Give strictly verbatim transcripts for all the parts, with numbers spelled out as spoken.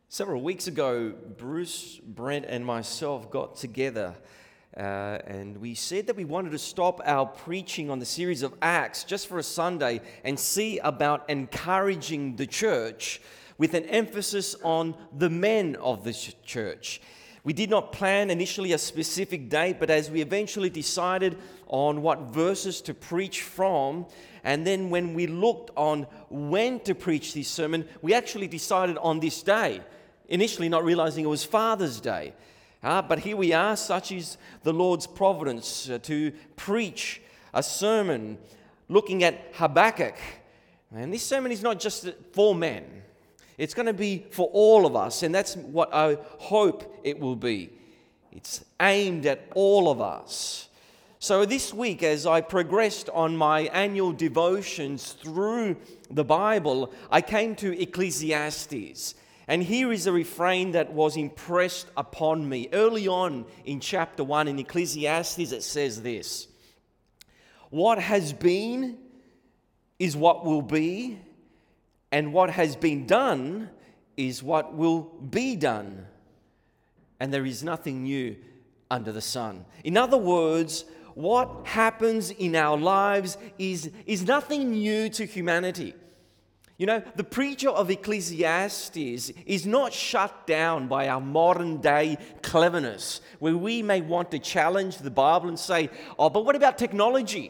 Several weeks ago, Bruce, Brent, and myself got together uh, and we said that we wanted to stop our preaching on the series of Acts just for a Sunday and see about encouraging the church with an emphasis on the men of the ch- church. We did not plan initially a specific date, but as we eventually decided on what verses to preach from, and then when we looked on when to preach this sermon, we actually decided on this day. Initially not realizing it was Father's Day. Uh, but here we are, such is the Lord's providence, uh, to preach a sermon looking at Habakkuk. And this sermon is not just for men. It's going to be for all of us, and that's what I hope it will be. It's aimed at all of us. So this week, as I progressed on my annual devotions through the Bible, I came to Ecclesiastes. And here is a refrain that was impressed upon me. Early on in chapter one in Ecclesiastes, it says this: "What has been is what will be, and what has been done is what will be done. And there is nothing new under the sun." In other words, what happens in our lives is, is nothing new to humanity. You know, the preacher of Ecclesiastes is not shut down by our modern day cleverness, where we may want to challenge the Bible and say, "Oh, but what about technology?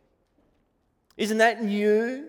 Isn't that new?"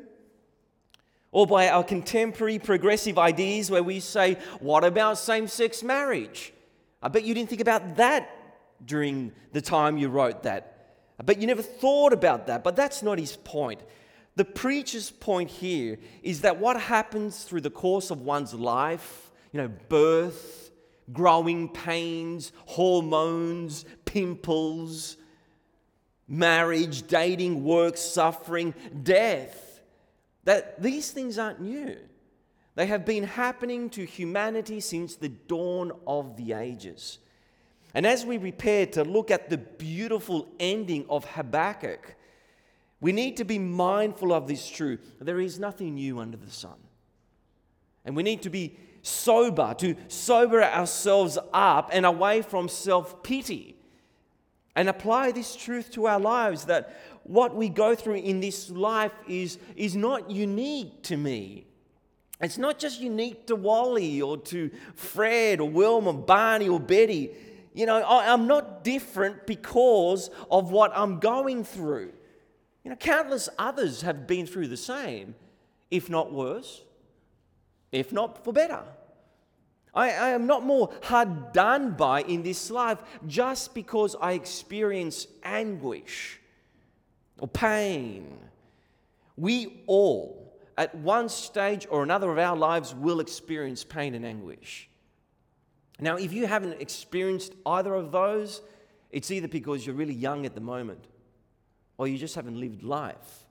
Or by our contemporary progressive ideas where we say, "What about same-sex marriage? I bet you didn't think about that during the time you wrote that. I bet you never thought about that." But that's not his point. The preacher's point here is that what happens through the course of one's life, you know, birth, growing pains, hormones, pimples, marriage, dating, work, suffering, death, that these things aren't new. They have been happening to humanity since the dawn of the ages. And as we prepare to look at the beautiful ending of Habakkuk, we need to be mindful of this truth. There is nothing new under the sun. And we need to be sober, to sober ourselves up and away from self-pity, and apply this truth to our lives, that what we go through in this life is, is not unique to me. It's not just unique to Wally or to Fred or Wilma, Barney or Betty. You know, I, I'm not different because of what I'm going through. You know, countless others have been through the same, if not worse, if not for better. I, I am not more hard done by in this life just because I experience anguish or pain. We all, at one stage or another of our lives, will experience pain and anguish. Now, if you haven't experienced either of those, it's either because you're really young at the moment, or you just haven't lived life.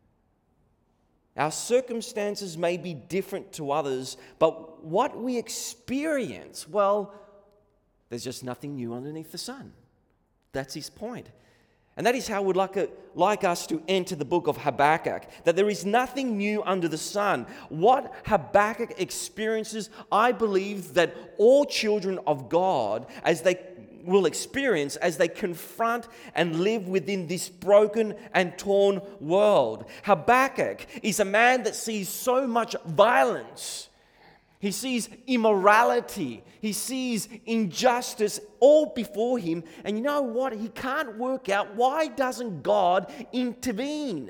Our circumstances may be different to others, but what we experience, well, there's just nothing new underneath the sun. That's his point. And that is how we'd like, a, like us to enter the book of Habakkuk, that there is nothing new under the sun. What Habakkuk experiences, I believe that all children of God, as they will experience as they confront and live within this broken and torn world. Habakkuk is a man that sees so much violence. He sees immorality. He sees injustice all before him. And you know what? He can't work out, why doesn't God intervene?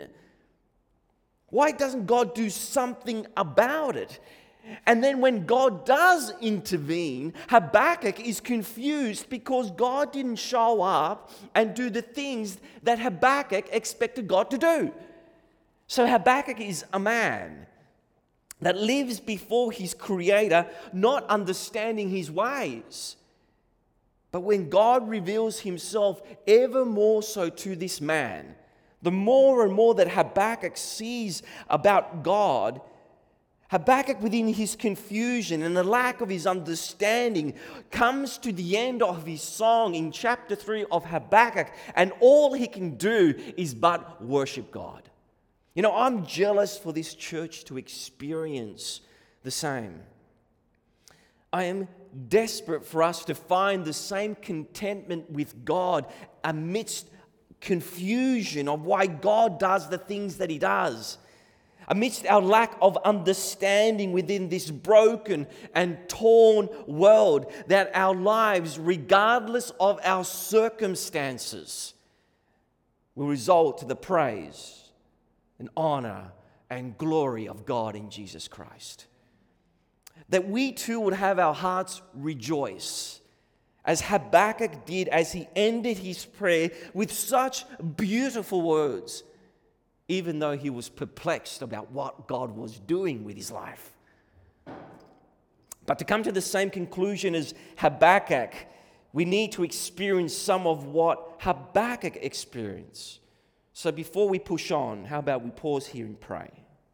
Why doesn't God do something about it? And then when God does intervene, Habakkuk is confused because God didn't show up and do the things that Habakkuk expected God to do. So Habakkuk is a man that lives before his Creator, not understanding his ways. But when God reveals himself ever more so to this man, the more and more that Habakkuk sees about God, Habakkuk, within his confusion and the lack of his understanding, comes to the end of his song in chapter three of Habakkuk, and all he can do is but worship God. You know, I'm jealous for this church to experience the same. I am desperate for us to find the same contentment with God amidst confusion of why God does the things that He does. Amidst our lack of understanding within this broken and torn world, that our lives, regardless of our circumstances, will result to the praise and honor and glory of God in Jesus Christ. That we too would have our hearts rejoice, as Habakkuk did as he ended his prayer with such beautiful words, even though he was perplexed about what God was doing with his life. But to come to the same conclusion as Habakkuk, we need to experience some of what Habakkuk experienced. So before we push on, how about we pause here and pray?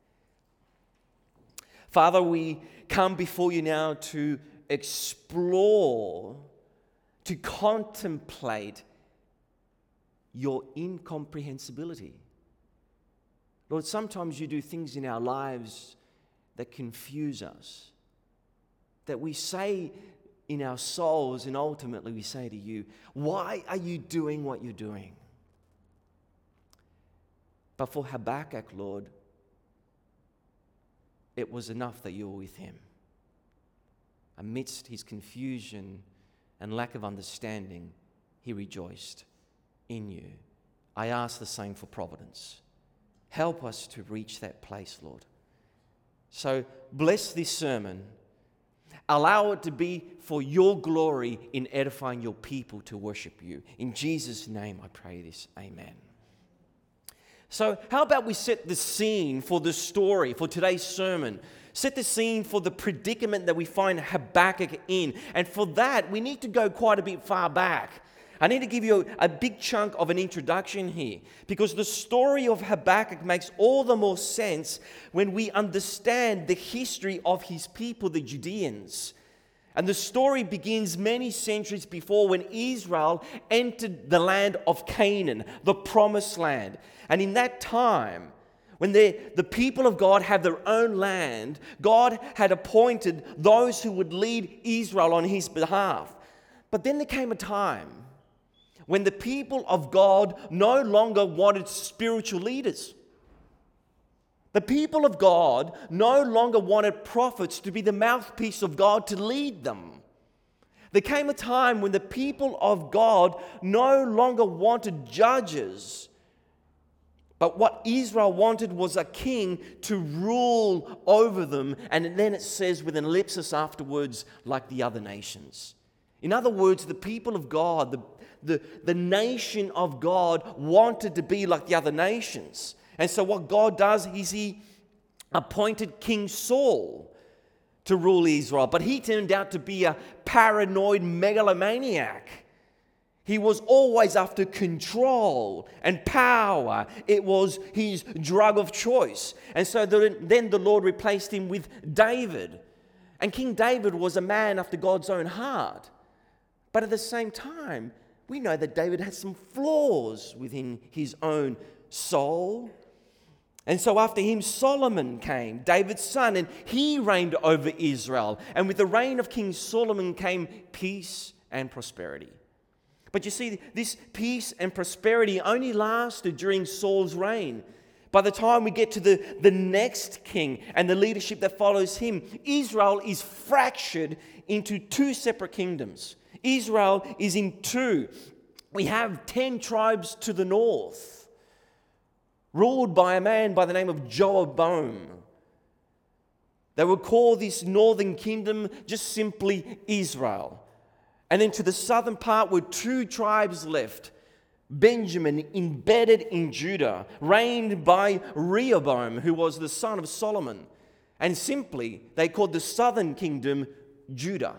Father, we come before you now to explore, to contemplate your incomprehensibility. Lord, sometimes you do things in our lives that confuse us, that we say in our souls, and ultimately we say to you, why are you doing what you're doing? But for Habakkuk, Lord, it was enough that you were with him. Amidst his confusion and lack of understanding, he rejoiced in you. I ask the same for Providence. Help us to reach that place, Lord. So bless this sermon. Allow it to be for your glory in edifying your people to worship you. In Jesus' name I pray this. Amen. So how about we set the scene for the story, for today's sermon? Set the scene for the predicament that we find Habakkuk in. And for that, we need to go quite a bit far back. I need to give you a, a big chunk of an introduction here, because the story of Habakkuk makes all the more sense when we understand the history of his people, the Judeans. And the story begins many centuries before, when Israel entered the land of Canaan, the promised land. And in that time, when the people of God have their own land, God had appointed those who would lead Israel on his behalf. But then there came a time when the people of God no longer wanted spiritual leaders. The people of God no longer wanted prophets to be the mouthpiece of God to lead them. There came a time when the people of God no longer wanted judges, but what Israel wanted was a king to rule over them. And then it says with an ellipsis afterwards, like the other nations. In other words, the people of God, the, the, the nation of God wanted to be like the other nations. And so what God does is he appointed King Saul to rule Israel. But he turned out to be a paranoid megalomaniac. He was always after control and power. It was his drug of choice. And so the, then the Lord replaced him with David. And King David was a man after God's own heart. But at the same time, we know that David had some flaws within his own soul. And so after him, Solomon came, David's son, and he reigned over Israel. And with the reign of King Solomon came peace and prosperity. But you see, this peace and prosperity only lasted during Saul's reign. By the time we get to the, the next king and the leadership that follows him, Israel is fractured into two separate kingdoms. Israel is in two. We have ten tribes to the north, ruled by a man by the name of Jeroboam. They would call this northern kingdom just simply Israel. And then to the southern part were two tribes left. Benjamin, embedded in Judah, reigned by Rehoboam, who was the son of Solomon. And simply, they called the southern kingdom Judah.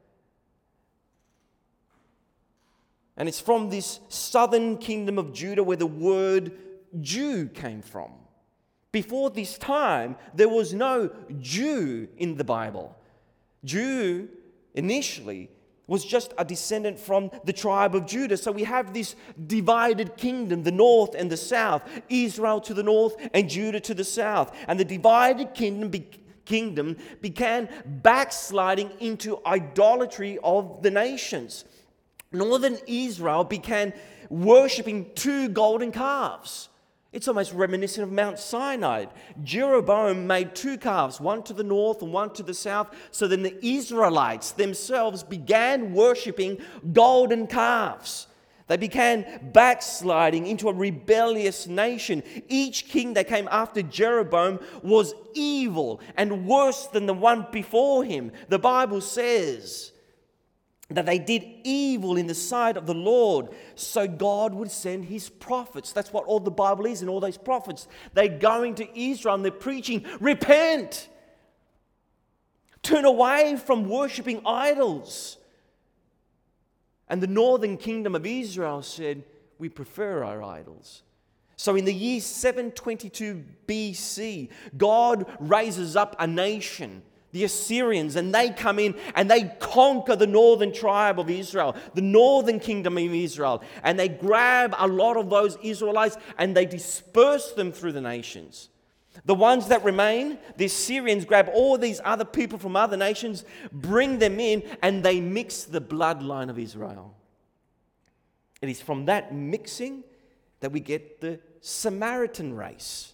And it's from this southern kingdom of Judah where the word Jew came from. Before this time, there was no Jew in the Bible. Jew, initially, was just a descendant from the tribe of Judah. So we have this divided kingdom, the north and the south, Israel to the north and Judah to the south. And the divided kingdom be- kingdom began backsliding into idolatry of the nations. Northern Israel began worshipping two golden calves. It's almost reminiscent of Mount Sinai. Jeroboam made two calves, one to the north and one to the south. So then the Israelites themselves began worshipping golden calves. They began backsliding into a rebellious nation. Each king that came after Jeroboam was evil and worse than the one before him. The Bible says that they did evil in the sight of the Lord, so God would send his prophets. That's what all the Bible is and all those prophets. They're going to Israel and they're preaching, repent. Turn away from worshipping idols. And the northern kingdom of Israel said, we prefer our idols. So in the year seven twenty-two B C, God raises up a nation, the Assyrians, and they come in and they conquer the northern tribe of Israel, the northern kingdom of Israel, and they grab a lot of those Israelites and they disperse them through the nations. The ones that remain, the Assyrians grab all these other people from other nations, bring them in, and they mix the bloodline of Israel. It is from that mixing that we get the Samaritan race.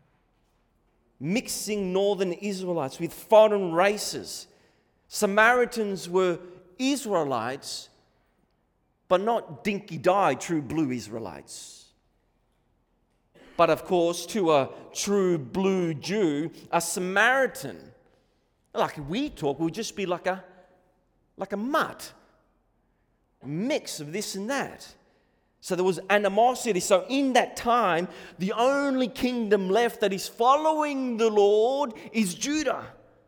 Mixing northern Israelites with foreign races. Samaritans were Israelites, but not dinky-die, true blue Israelites. But of course, to a true blue Jew, a Samaritan, like we talk, would just be like a, like a mutt. A mix of this and that. So there was animosity. So in that time, the only kingdom left that is following the Lord is Judah.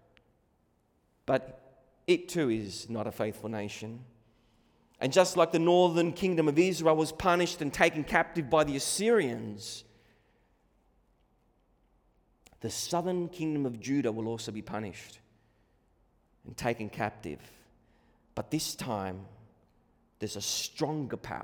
But it too is not a faithful nation. And just like the northern kingdom of Israel was punished and taken captive by the Assyrians, the southern kingdom of Judah will also be punished and taken captive. But this time, there's a stronger power.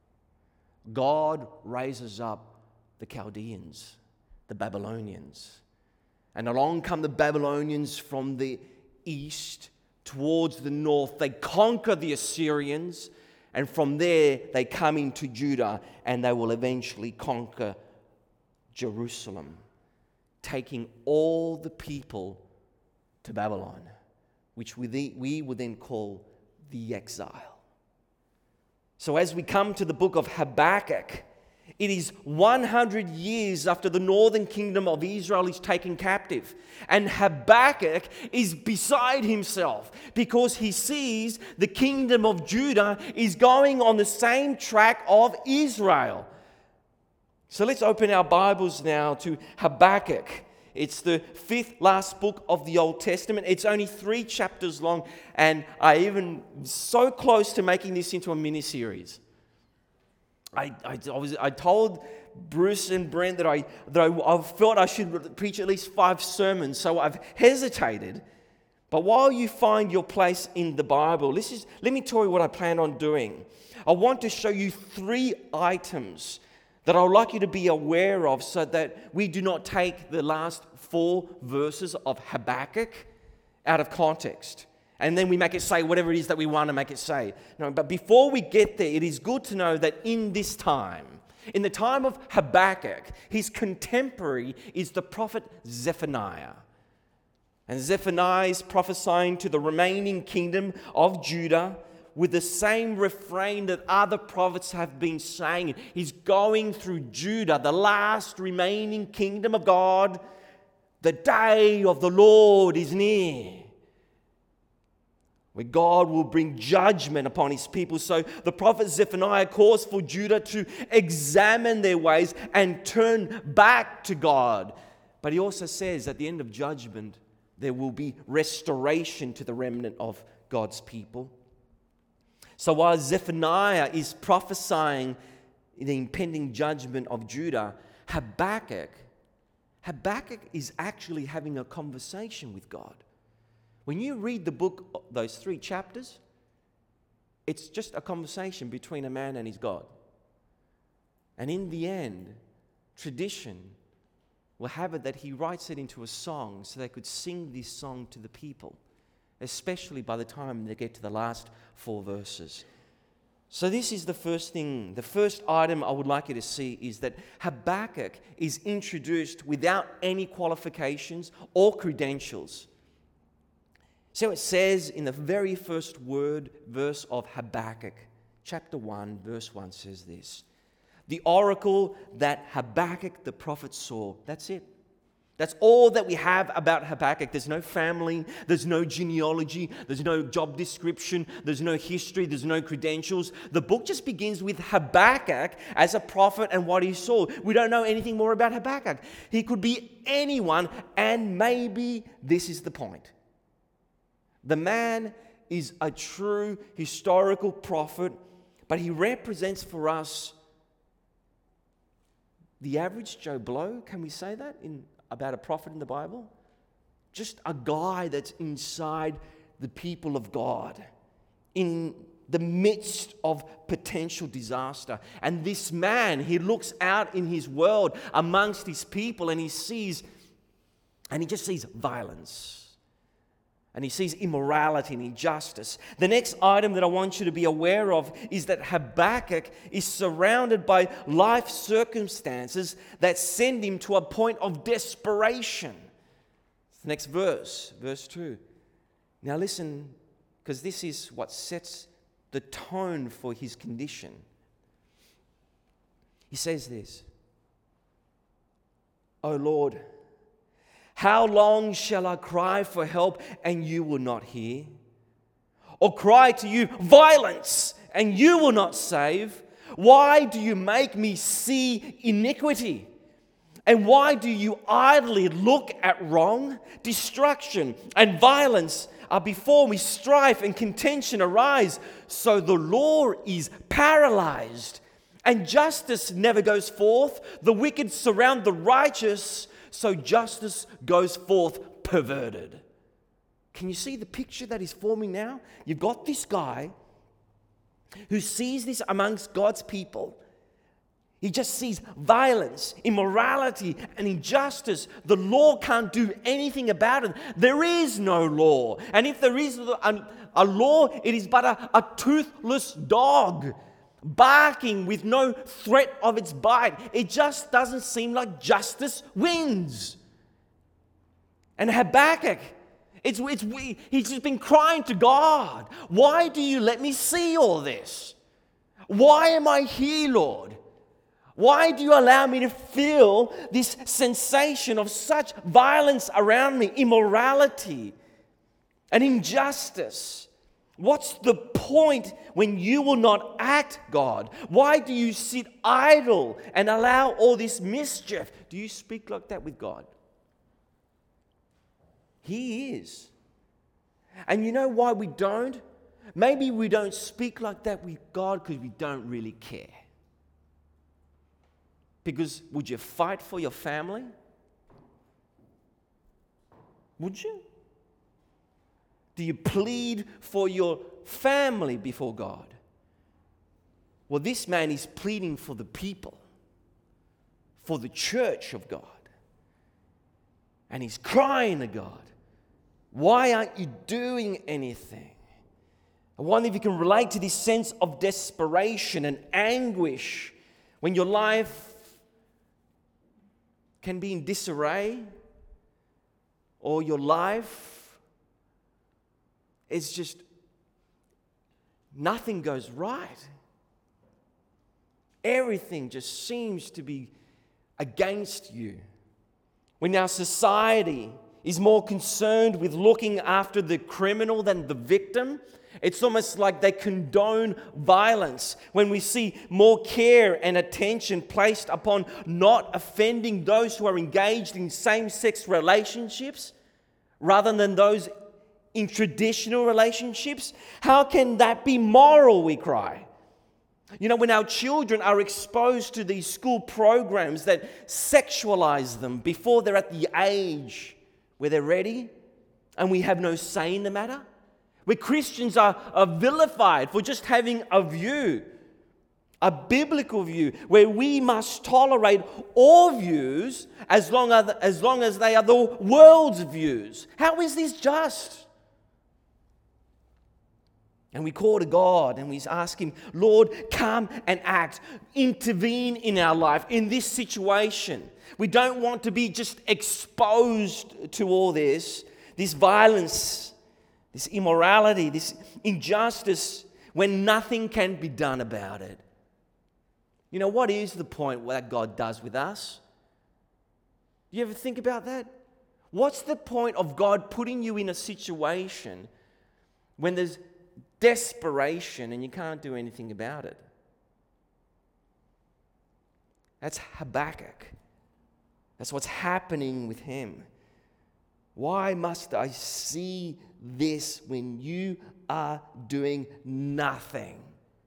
God raises up the Chaldeans, the Babylonians. And along come the Babylonians from the east towards the north. They conquer the Assyrians, and from there they come into Judah, and they will eventually conquer Jerusalem, taking all the people to Babylon, which we, we would then call the exile. So as we come to the book of Habakkuk, it is one hundred years after the northern kingdom of Israel is taken captive. And Habakkuk is beside himself because he sees the kingdom of Judah is going on the same track of Israel. So let's open our Bibles now to Habakkuk. It's the fifth last book of the Old Testament. It's only three chapters long, and I even so close to making this into a mini-series. I, I, I, was, I told Bruce and Brent that I that I, I felt I should preach at least five sermons, so I've hesitated. But while you find your place in the Bible, this is, let me tell you what I plan on doing. I want to show you three items that I would like you to be aware of so that we do not take the last four verses of Habakkuk out of context. And then we make it say whatever it is that we want to make it say. No, but before we get there, it is good to know that in this time, in the time of Habakkuk, his contemporary is the prophet Zephaniah. And Zephaniah is prophesying to the remaining kingdom of Judah with the same refrain that other prophets have been saying. He's going through Judah, the last remaining kingdom of God. The day of the Lord is near, where God will bring judgment upon his people. So the prophet Zephaniah calls for Judah to examine their ways and turn back to God. But he also says at the end of judgment, there will be restoration to the remnant of God's people. So while Zephaniah is prophesying the impending judgment of Judah, Habakkuk, Habakkuk is actually having a conversation with God. When you read the book, those three chapters, it's just a conversation between a man and his God. And in the end, tradition will have it that he writes it into a song so they could sing this song to the people, especially by the time they get to the last four verses. So this is the first thing, the first item I would like you to see is that Habakkuk is introduced without any qualifications or credentials. So it says in the very first word, verse of Habakkuk, chapter one, verse one says this: the oracle that Habakkuk the prophet saw. That's it. That's all that we have about Habakkuk. There's no family, there's no genealogy, there's no job description, there's no history, there's no credentials. The book just begins with Habakkuk as a prophet and what he saw. We don't know anything more about Habakkuk. He could be anyone, and maybe this is the point. The man is a true historical prophet, but he represents for us the average Joe Blow. Can we say that in about a prophet in the Bible? Just a guy that's inside the people of God, in the midst of potential disaster. And this man, he looks out in his world amongst his people and he sees, and he just sees violence. And he sees immorality and injustice. The next item that I want you to be aware of is that Habakkuk is surrounded by life circumstances that send him to a point of desperation. The next verse, verse two. Now listen, because this is what sets the tone for his condition. He says this: "O Lord, how long shall I cry for help and you will not hear? Or cry to you violence and you will not save? Why do you make me see iniquity? And why do you idly look at wrong? Destruction and violence are before me, strife and contention arise. So the law is paralyzed and justice never goes forth. The wicked surround the righteous, so justice goes forth perverted." Can you see the picture that is forming now? You've got this guy who sees this amongst God's people. He just sees violence, immorality, and injustice. The law can't do anything about it. There is no law. And if there is a, a law, it is but a, a toothless dog, barking with no threat of its bite. It just doesn't seem like justice wins. And Habakkuk, it's, it's, he's just been crying to God, "Why do you let me see all this? Why am I here, Lord? Why do you allow me to feel this sensation of such violence around me, immorality and injustice? What's the point when you will not act, God? Why do you sit idle and allow all this mischief?" Do you speak like that with God? He is. And you know why we don't? Maybe we don't speak like that with God because we don't really care. Because would you fight for your family? Would you? Do you plead for your family before God? Well, this man is pleading for the people, for the church of God. And he's crying to God, "Why aren't you doing anything?" I wonder if you can relate to this sense of desperation and anguish when your life can be in disarray, or your life it's just nothing goes right. Everything just seems to be against you. When our society is more concerned with looking after the criminal than the victim, it's almost like they condone violence. When we see more care and attention placed upon not offending those who are engaged in same-sex relationships rather than those in traditional relationships, how can that be moral, we cry? You know, when our children are exposed to these school programs that sexualize them before they're at the age where they're ready, and we have no say in the matter, where Christians are, are vilified for just having a view, A biblical view where we must tolerate all views as long as, as long as they are the world's views. How is this just? And we call to God and we ask Him, Lord, come and act. Intervene in our life, in this situation. We don't want to be just exposed to all this, this violence, this immorality, this injustice, when nothing can be done about it. You know, what is the point that God does with us? Do you ever think about that? What's the point of God putting you in a situation when there's desperation and you can't do anything about it? That's Habakkuk. That's what's happening with him. Why must I see this when you are doing nothing?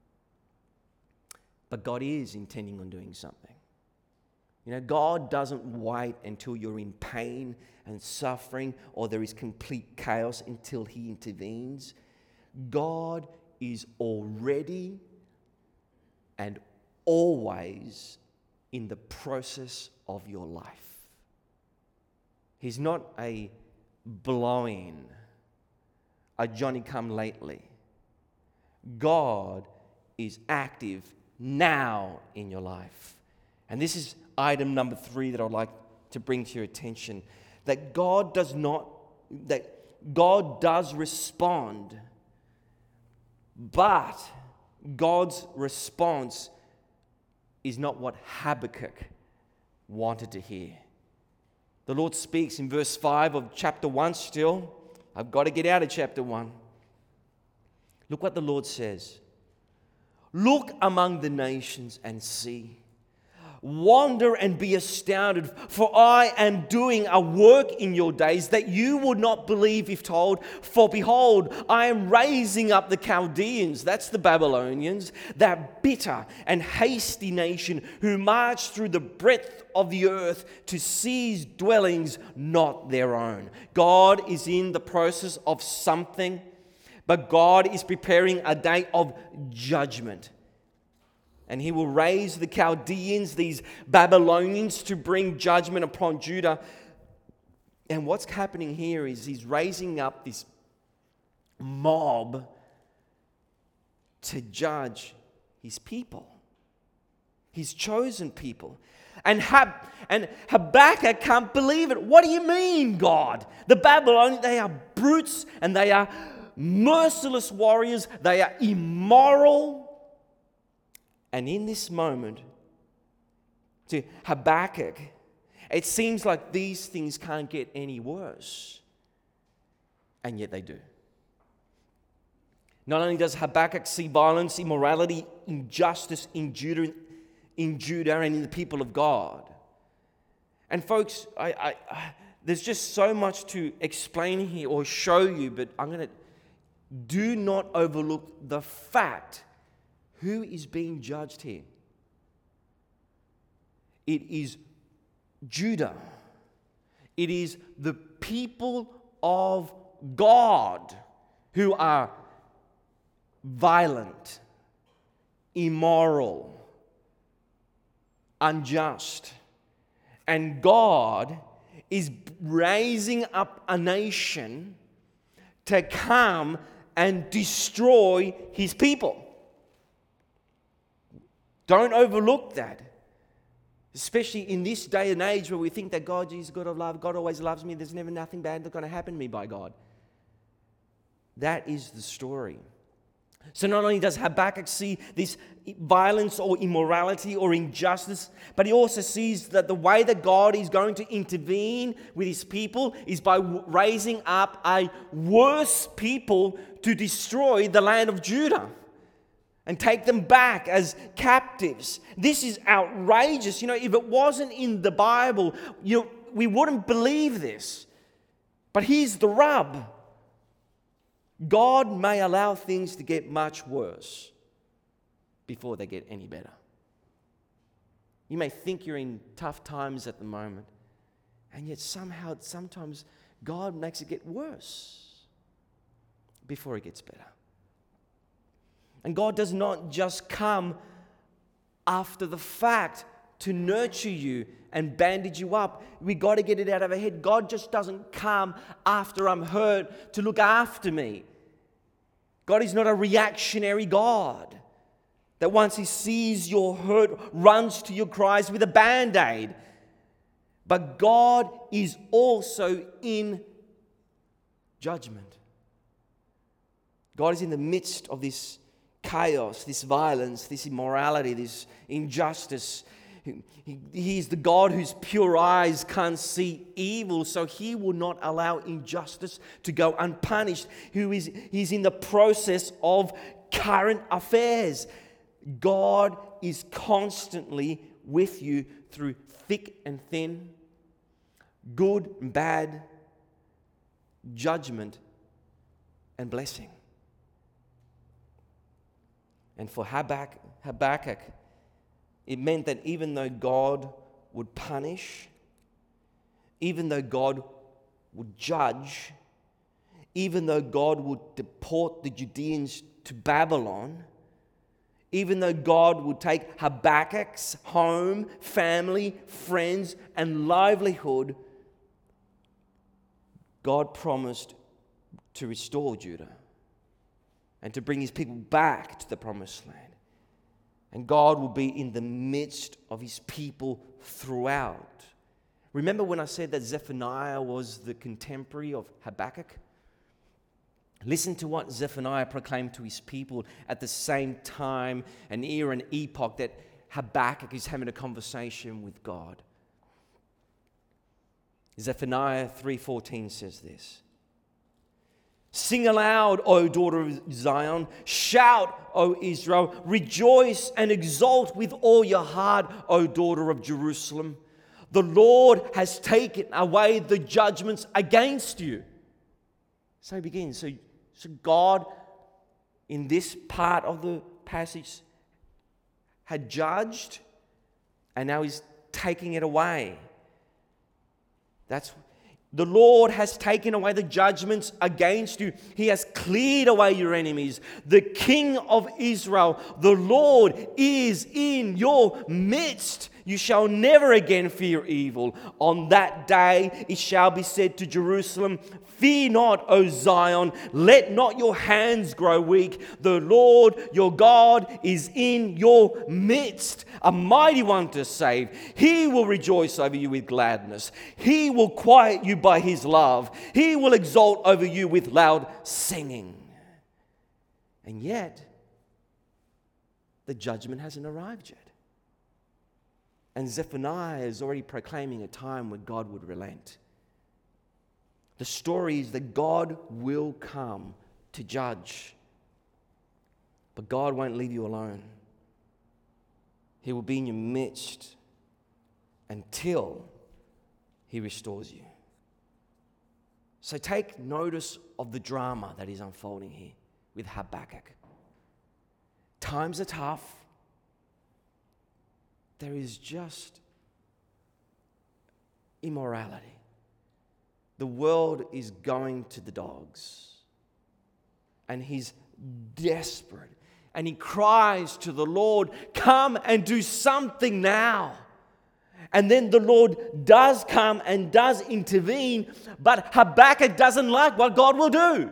But God is intending on doing something. You know, God doesn't wait until you're in pain and suffering or there is complete chaos until He intervenes. God is already and always in the process of your life. He's not a blow-in, a Johnny-come-lately. God is active now in your life. And this is item number three that I'd like to bring to your attention. That God does not, that God does respond, but God's response is not what Habakkuk wanted to hear. The Lord speaks in verse five of chapter one still. I've got to get out of chapter one. Look what the Lord says. Look among the nations and see. Wander and be astounded, for I am doing a work in your days that you would not believe if told. For behold, I am raising up the Chaldeans, that's the Babylonians, that bitter and hasty nation who march through the breadth of the earth to seize dwellings not their own. God is in the process of something, but God is preparing a day of judgment. And He will raise the Chaldeans, these Babylonians, to bring judgment upon Judah. And what's happening here is He's raising up this mob to judge His people, His chosen people. And, Hab- and Habakkuk can't believe it. What do you mean, God? The Babylonians, they are brutes and they are merciless warriors. They are immoral. And in this moment, to Habakkuk, it seems like these things can't get any worse. And yet they do. Not only does Habakkuk see violence, immorality, injustice in Judah, in Judah and in the people of God. And folks, I, I, I, there's just so much to explain here or show you, but I'm going to do not overlook the fact who is being judged here. It is Judah. It is the people of God who are violent, immoral, unjust. And God is raising up a nation to come and destroy His people. Don't overlook that. Especially in this day and age where we think that God is God of love, God always loves me, there's never nothing bad that's going to happen to me by God. That is the story. So not only does Habakkuk see this violence or immorality or injustice, but he also sees that the way that God is going to intervene with His people is by raising up a worse people to destroy the land of Judah and take them back as captives. This is outrageous. You know, if it wasn't in the Bible, you know, we wouldn't believe this. But here's the rub. God may allow things to get much worse before they get any better. You may think you're in tough times at the moment, and yet somehow, sometimes God makes it get worse before it gets better. And God does not just come after the fact to nurture you and bandage you up. We got to get it out of our head. God just doesn't come after I'm hurt to look after me. God is not a reactionary God that once He sees your hurt, runs to your cries with a band-aid. But God is also in judgment. God is in the midst of this chaos, this violence, this immorality, this injustice. He, he is the God whose pure eyes can't see evil, so He will not allow injustice to go unpunished. Who is He's in the process of current affairs. God is constantly with you through thick and thin, good and bad, judgment and blessing. And for Habakkuk, Habakkuk, it meant that even though God would punish, even though God would judge, even though God would deport the Judeans to Babylon, even though God would take Habakkuk's home, family, friends, and livelihood, God promised to restore Judah and to bring His people back to the promised land. And God will be in the midst of His people throughout. Remember when I said that Zephaniah was the contemporary of Habakkuk? Listen to what Zephaniah proclaimed to his people at the same time, an era, an epoch that Habakkuk is having a conversation with God. Zephaniah three fourteen says this. Sing aloud, O daughter of Zion. Shout, O Israel. Rejoice and exult with all your heart, O daughter of Jerusalem. The Lord has taken away the judgments against you. So he begins. So, so God, in this part of the passage, had judged, and now He's taking it away. That's the Lord has taken away the judgments against you. He has cleared away your enemies. The King of Israel, the Lord, is in your midst. You shall never again fear evil. On that day it shall be said to Jerusalem, fear not, O Zion, let not your hands grow weak. The Lord your God is in your midst, a mighty one to save. He will rejoice over you with gladness. He will quiet you by His love. He will exult over you with loud singing. And yet, the judgment hasn't arrived yet. And Zephaniah is already proclaiming a time when God would relent. The story is that God will come to judge. But God won't leave you alone. He will be in your midst until He restores you. So take notice of the drama that is unfolding here with Habakkuk. Times are tough. There is just immorality. The world is going to the dogs. And he's desperate. And he cries to the Lord, come and do something now. And then the Lord does come and does intervene, but Habakkuk doesn't like what God will do.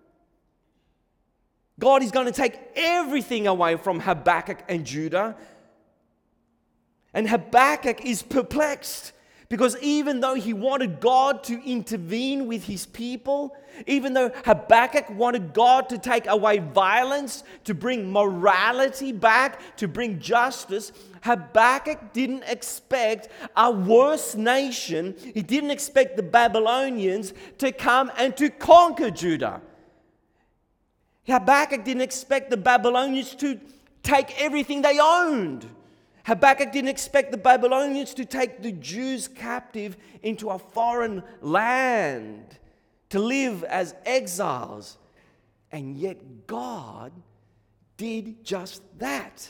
God is going to take everything away from Habakkuk and Judah. And Habakkuk is perplexed because even though he wanted God to intervene with his people, even though Habakkuk wanted God to take away violence, to bring morality back, to bring justice, Habakkuk didn't expect a worse nation. He didn't expect the Babylonians to come and to conquer Judah. Habakkuk didn't expect the Babylonians to take everything they owned. Habakkuk didn't expect the Babylonians to take the Jews captive into a foreign land to live as exiles. And yet God did just that.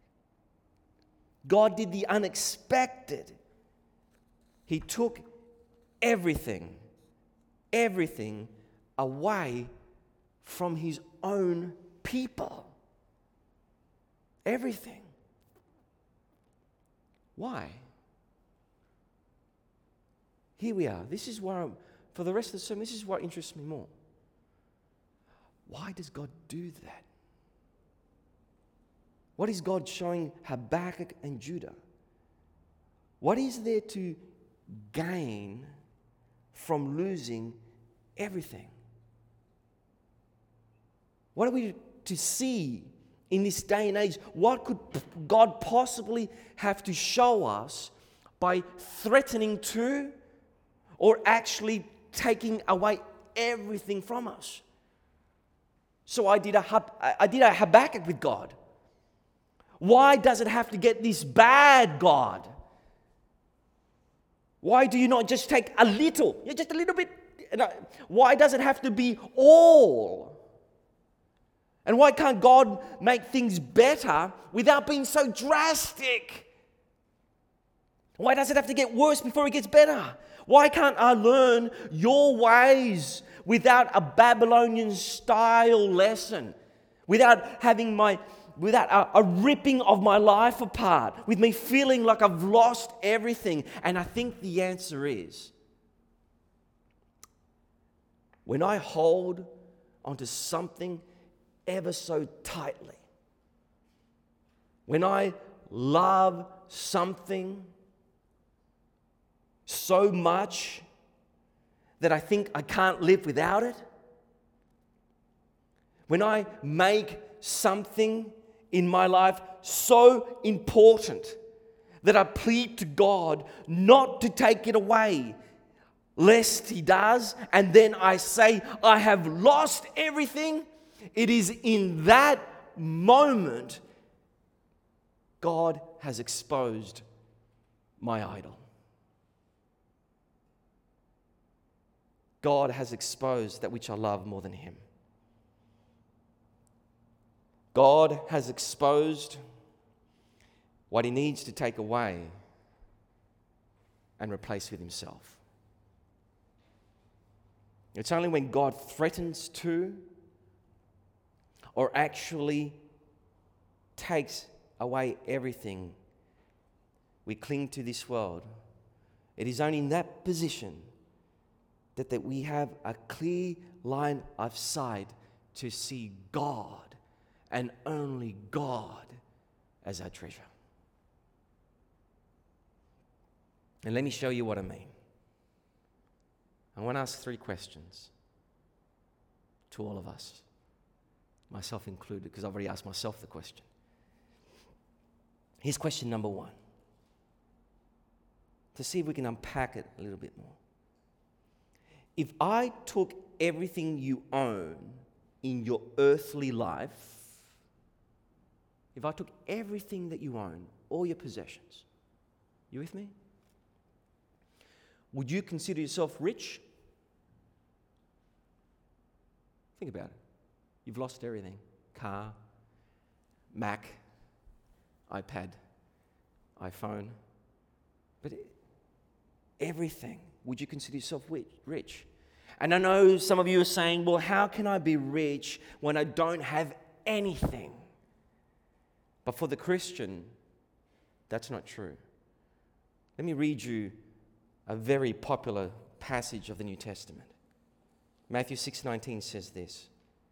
God did the unexpected. He took everything, everything away from His own people. Everything. Why? Here we are. This is where I'm, for the rest of the sermon, this is what interests me more. Why does God do that? What is God showing Habakkuk and Judah? What is there to gain from losing everything? What are we to see in this day and age? What could God possibly have to show us by threatening to or actually taking away everything from us? So I did a, I did a Habakkuk with God. Why does it have to get this bad, God? Why do you not just take a little, just a little bit? Why does it have to be all? And why can't God make things better without being so drastic? Why does it have to get worse before it gets better? Why can't I learn your ways without a Babylonian style lesson? Without having my, without a, a ripping of my life apart, with me feeling like I've lost everything? And I think the answer is, when I hold onto something ever so tightly, when I love something so much that I think I can't live without it, when I make something in my life so important that I plead to God not to take it away, lest He does, and then I say, I have lost everything, it is in that moment God has exposed my idol. God has exposed that which I love more than Him. God has exposed what He needs to take away and replace with Himself. It's only when God threatens to or actually takes away everything we cling to this world. It is only in that position that, that we have a clear line of sight to see God and only God as our treasure. And let me show you what I mean. I want to ask three questions to all of us, myself included, because I've already asked myself the question. Here's question number one, to see if we can unpack it a little bit more. If I took everything you own in your earthly life, if I took everything that you own, all your possessions, you with me? Would you consider yourself rich? Think about it. You've lost everything. Car, Mac, iPad, iPhone. But everything. Would you consider yourself rich? And I know some of you are saying, well, how can I be rich when I don't have anything? But for the Christian, that's not true. Let me read you a very popular passage of the New Testament. Matthew six nineteen says this: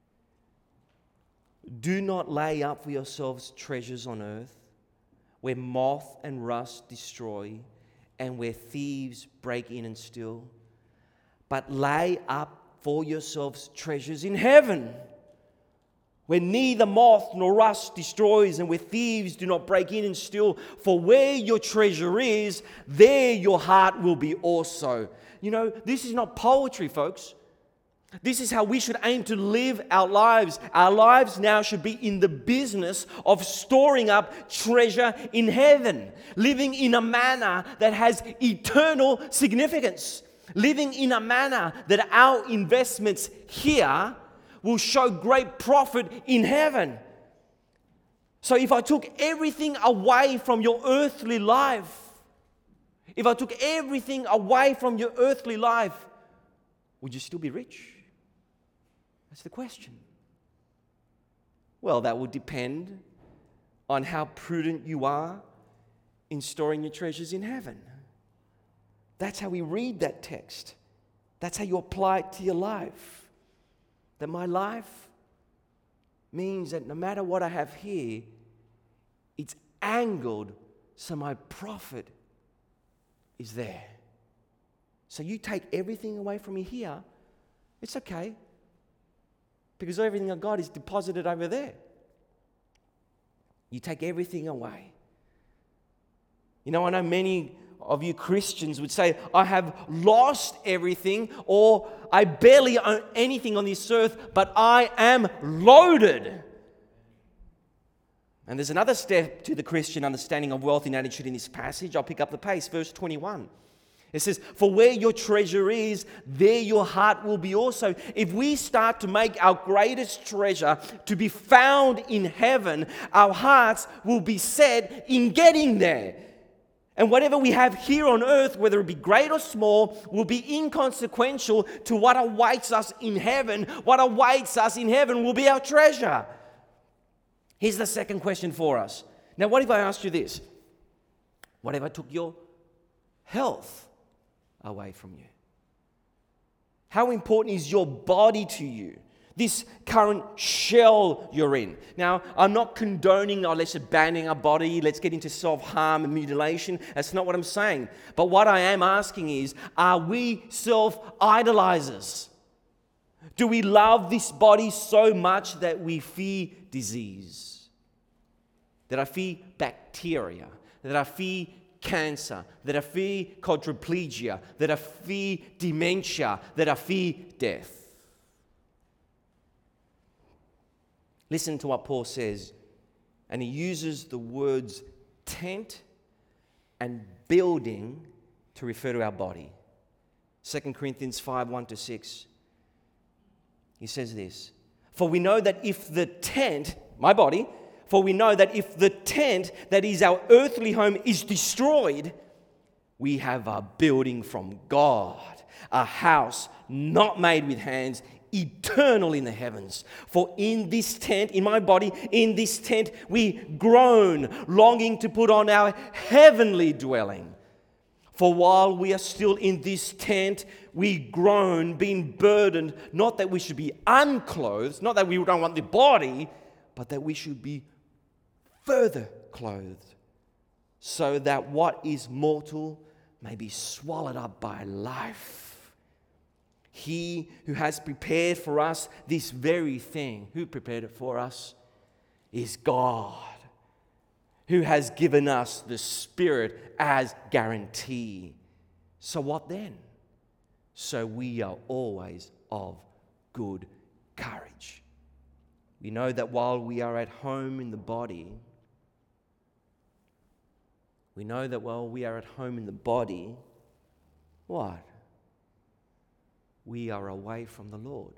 do not lay up for yourselves treasures on earth, where moth and rust destroy, and where thieves break in and steal, but lay up for yourselves treasures in heaven, where neither moth nor rust destroys, and where thieves do not break in and steal. For where your treasure is, there your heart will be also. You know, this is not poetry, folks. This is how we should aim to live our lives. Our lives now should be in the business of storing up treasure in heaven, living in a manner that has eternal significance, living in a manner that our investments here will show great profit in heaven. So if I took everything away from your earthly life, if I took everything away from your earthly life, would you still be rich? That's the question. Well, that would depend on how prudent you are in storing your treasures in heaven. That's how we read that text. That's how you apply it to your life. That my life means that no matter what I have here, it's angled so my profit is there. So you take everything away from me here, it's okay. Because everything I got is deposited over there. You take everything away. You know, I know many of you Christians would say, I have lost everything, or I barely own anything on this earth, but I am loaded. And there's another step to the Christian understanding of wealth and attitude in this passage. I'll pick up the pace, verse twenty-one. It says, for where your treasure is, there your heart will be also. If we start to make our greatest treasure to be found in heaven, our hearts will be set in getting there. And whatever we have here on earth, whether it be great or small, will be inconsequential to what awaits us in heaven. What awaits us in heaven will be our treasure. Here's the second question for us. Now, what if I asked you this? What if I took your health away from you? How important is your body to you? This current shell you're in. Now, I'm not condoning or let's say banning our body, let's get into self-harm and mutilation. That's not what I'm saying. But what I am asking is, are we self-idolizers? Do we love this body so much that we fear disease? That I fear bacteria? That I fear cancer? That I fear quadriplegia? That I fear dementia? That I fear death? Listen to what Paul says, and he uses the words tent and building to refer to our body. Second Corinthians five, one to six. He says this, for we know that if the tent, my body, for we know that if the tent that is our earthly home is destroyed, we have a building from God, a house not made with hands, eternal in the heavens. For in this tent, in my body, in this tent, we groan, longing to put on our heavenly dwelling. For while we are still in this tent, we groan, being burdened, not that we should be unclothed, not that we don't want the body, but that we should be further clothed, so that what is mortal may be swallowed up by life. He who has prepared for us this very thing, who prepared it for us, is God, who has given us the Spirit as guarantee. So what then? So we are always of good courage. We know that while we are at home in the body, we know that while we are at home in the body, what? We are away from the Lord.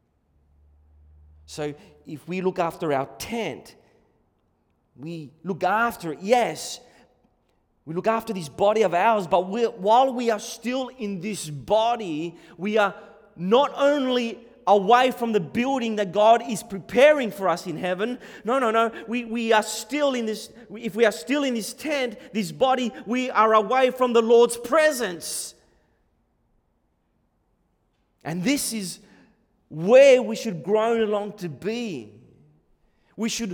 So if we look after our tent, we look after it, yes, we look after this body of ours, but we're, while we are still in this body, we are not only away from the building that God is preparing for us in heaven. No, no, no. We, we are still in this, if we are still in this tent, this body, we are away from the Lord's presence. And this is where we should groan along to be. We should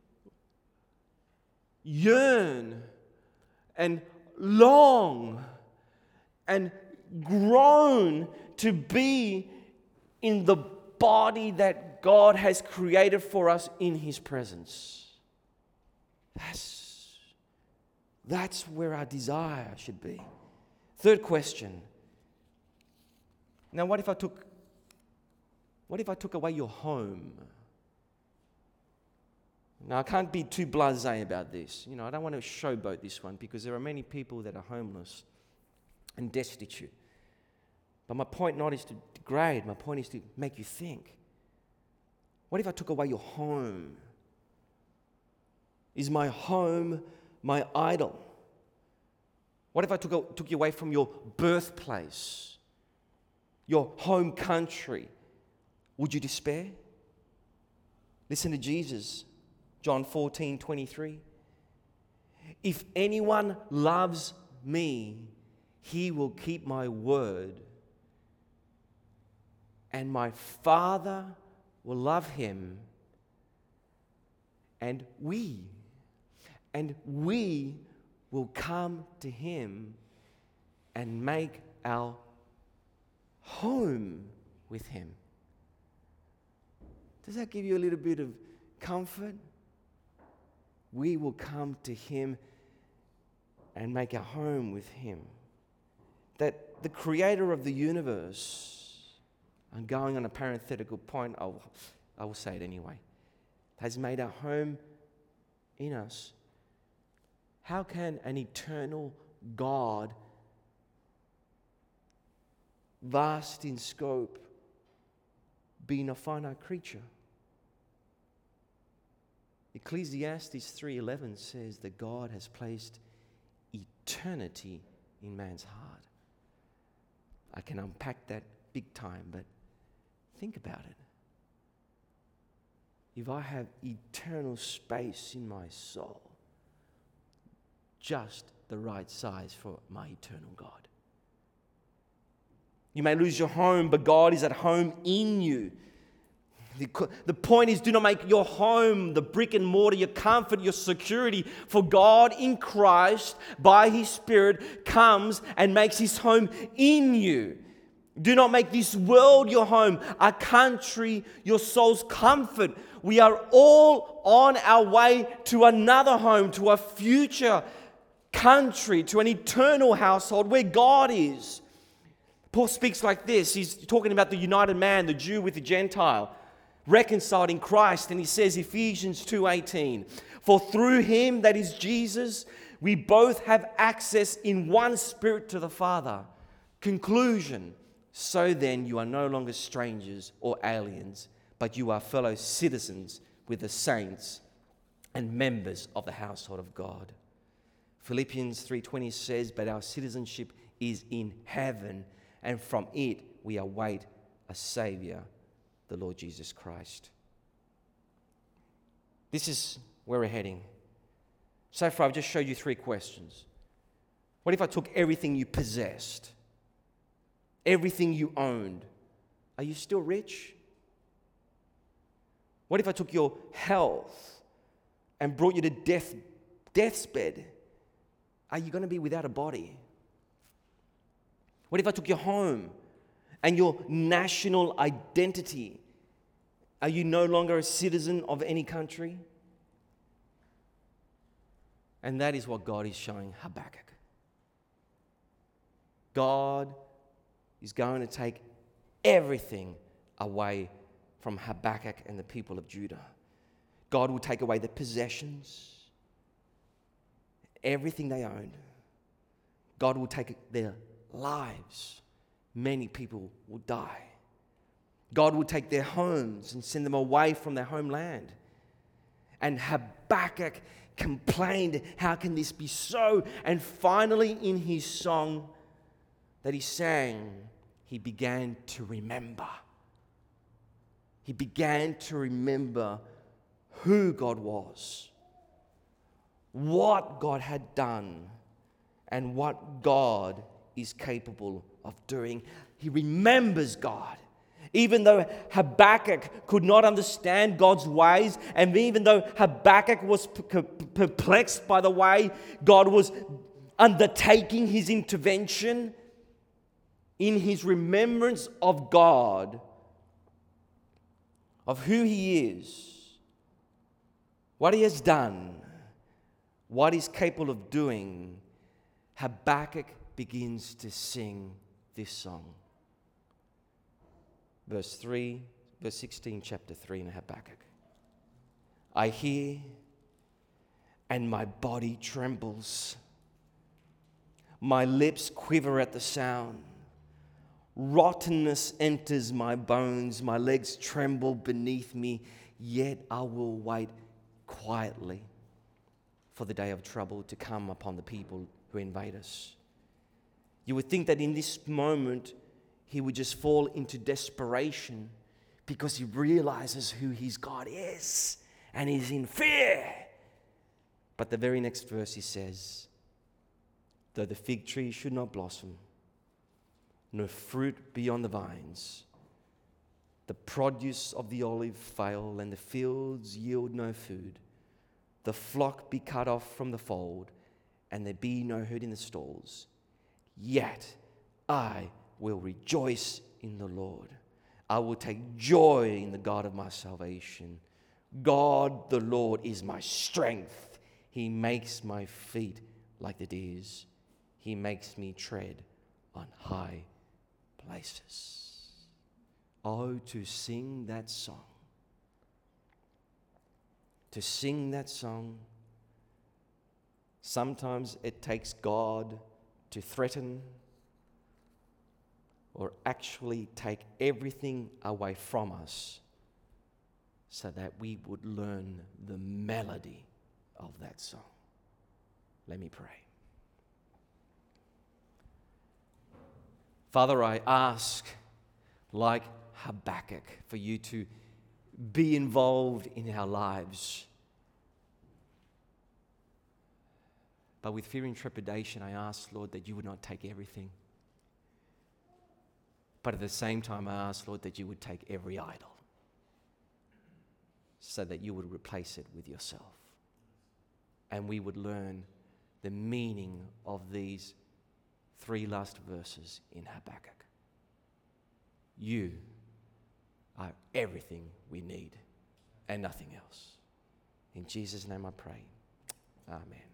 yearn and long and groan to be in the body that God has created for us in His presence. That's, that's where our desire should be. Third question. Now, what if I took, what if I took away your home? Now, I can't be too blasé about this. You know, I don't want to showboat this one because there are many people that are homeless and destitute. But my point not is to degrade. My point is to make you think. What if I took away your home? Is my home my idol? What if I took, took you away from your birthplace? Your home country? Would you despair? Listen to Jesus, John fourteen twenty-three. If anyone loves me, he will keep my word, and my Father will love him, and we, and we will come to him and make our home with him. Does that give you a little bit of comfort? We will come to him and make our home with him. That the creator of the universe, I'm going on a parenthetical point, I'll, I will say it anyway, has made our home in us. How can an eternal God, vast in scope, be in a finite creature? Ecclesiastes three eleven says that God has placed eternity in man's heart. I can unpack that big time, but think about it. If I have eternal space in my soul, just the right size for my eternal God. You may lose your home, but God is at home in you. The, the point is, do not make your home, the brick and mortar, your comfort, your security. For God in Christ, by His Spirit, comes and makes His home in you. Do not make this world your home, a country, your soul's comfort. We are all on our way to another home, to a future country, to an eternal household where God is. Paul speaks like this. He's talking about the united man, the Jew with the Gentile, reconciled in Christ. And he says, Ephesians two eighteen, for through him, that is Jesus, we both have access in one spirit to the Father. Conclusion, so then you are no longer strangers or aliens, but you are fellow citizens with the saints and members of the household of God. Philippians three twenty says, but our citizenship is in heaven, and from it we await a Savior, the Lord Jesus Christ. This is where we're heading. So far, I've just showed you three questions. What if I took everything you possessed, everything you owned? Are you still rich? What if I took your health and brought you to death, death's bed? Are you going to be without a body? What if I took your home and your national identity? Are you no longer a citizen of any country? And that is what God is showing Habakkuk. God is going to take everything away from Habakkuk and the people of Judah. God will take away their possessions, everything they own. God will take their lives. Many people will die. God will take their homes and send them away from their homeland. And Habakkuk complained, how can this be so? And finally, in his song that he sang, he began to remember. He began to remember who God was, what God had done, and what God is capable of doing. He remembers God. Even though Habakkuk could not understand God's ways, and even though Habakkuk was perplexed by the way God was undertaking his intervention, in his remembrance of God, of who He is, what He has done, what He's capable of doing, Habakkuk begins to sing this song. Verse three, verse sixteen, chapter three in Habakkuk. I hear and my body trembles. My lips quiver at the sound. Rottenness enters my bones. My legs tremble beneath me. Yet I will wait quietly for the day of trouble to come upon the people who invade us. You would think that in this moment, he would just fall into desperation because he realizes who his God is and he's in fear. But the very next verse he says, though the fig tree should not blossom, no fruit be on the vines, the produce of the olive fail, and the fields yield no food, the flock be cut off from the fold, and there be no herd in the stalls, yet I will rejoice in the Lord. I will take joy in the God of my salvation. God the Lord is my strength. He makes my feet like the deer's. He makes me tread on high places. Oh, to sing that song. To sing that song. Sometimes it takes God to threaten or actually take everything away from us so that we would learn the melody of that song. Let me pray. Father, I ask, like Habakkuk, for you to be involved in our lives. But with fear and trepidation, I ask, Lord, that you would not take everything. But at the same time, I ask, Lord, that you would take every idol so that you would replace it with yourself. And we would learn the meaning of these three last verses in Habakkuk. You are everything we need and nothing else. In Jesus' name I pray. Amen.